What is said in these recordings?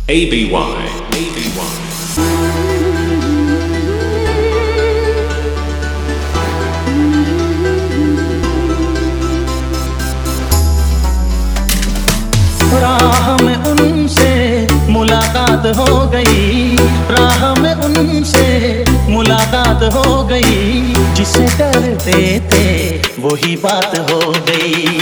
ABY, ABY. राह में उनसे मुलाकात हो गई, राह में उनसे मुलाकात हो गई, जिसे डरते थे वही बात हो गई।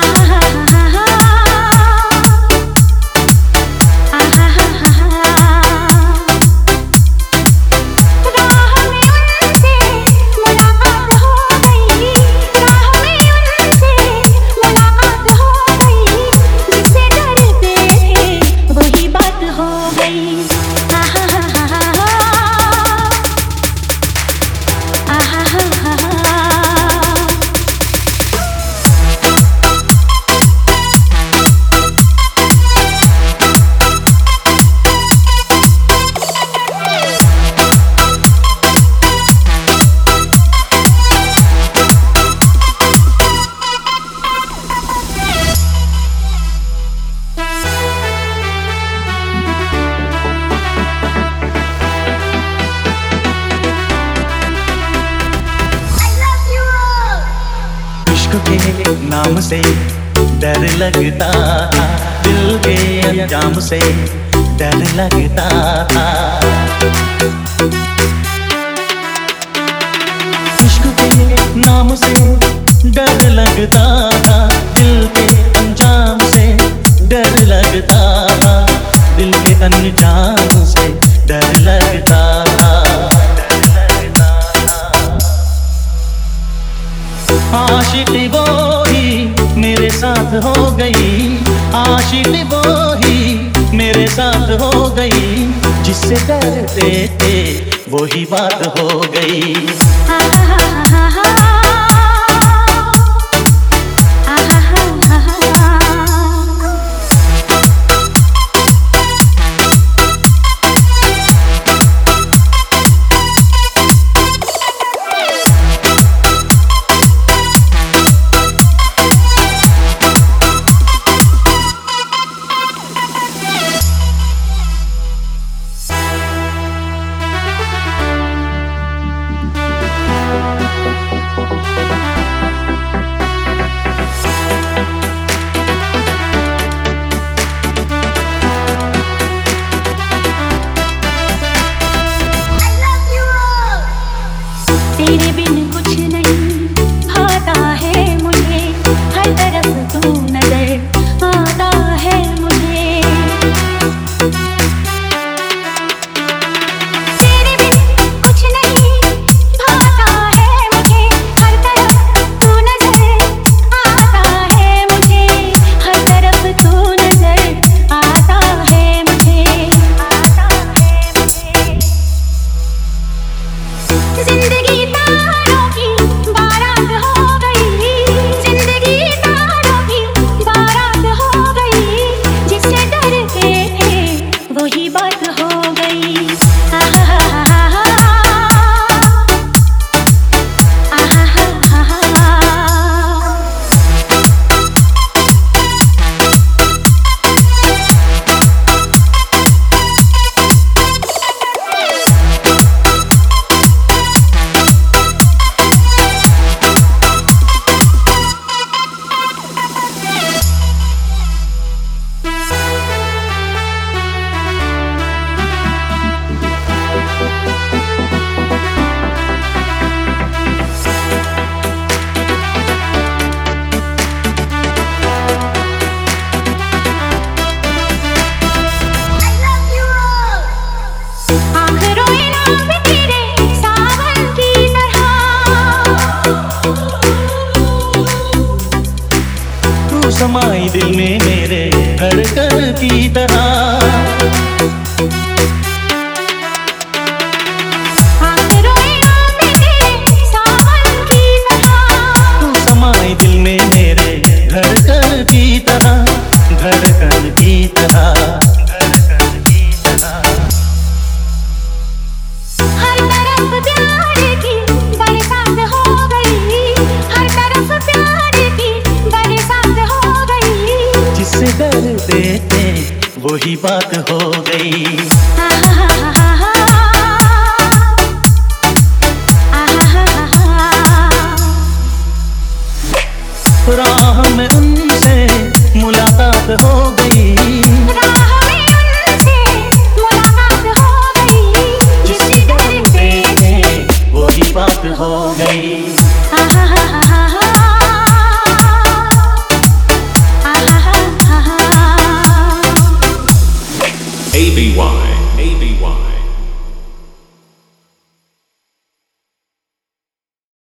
के नाम से डर लगता था, दिल के अंजाम से डर लगता था। इश्क के नाम से डर लगता था, दिल के अंजाम से डर लगता था, दिल के अंजाम से डर लगता था। आशिक वो ही मेरे साथ हो गई, आशिक वो ही मेरे साथ हो गई, जिससे डरते थे वही बात हो गई। तेरे बिन कुछ नहीं भाता है मुझे, हर तरफ तू नजर आता है मुझे। तेरे बिन कुछ नहीं भाता है मुझे, हर तरफ तू नजर आता है मुझे, हर तरफ तू नजर आता है मुझे, आता है मुझे। जिंदगी समाई दिल में मेरे धड़कन की तरह, तू समाई दिल में मेरे धड़कन की तरह, धड़कन की तरह, धड़कन की तरह। हर तरफ प्यार की बरसात हो गई, हर तरफ प्यार की बरसात हो गई, जिससे डरते थे वही बात हो गई। राह में उनसे मुलाकात हो गई, राह में उनसे मुलाकात हो गई, जिस डर पे वही बात हो गई। ABY.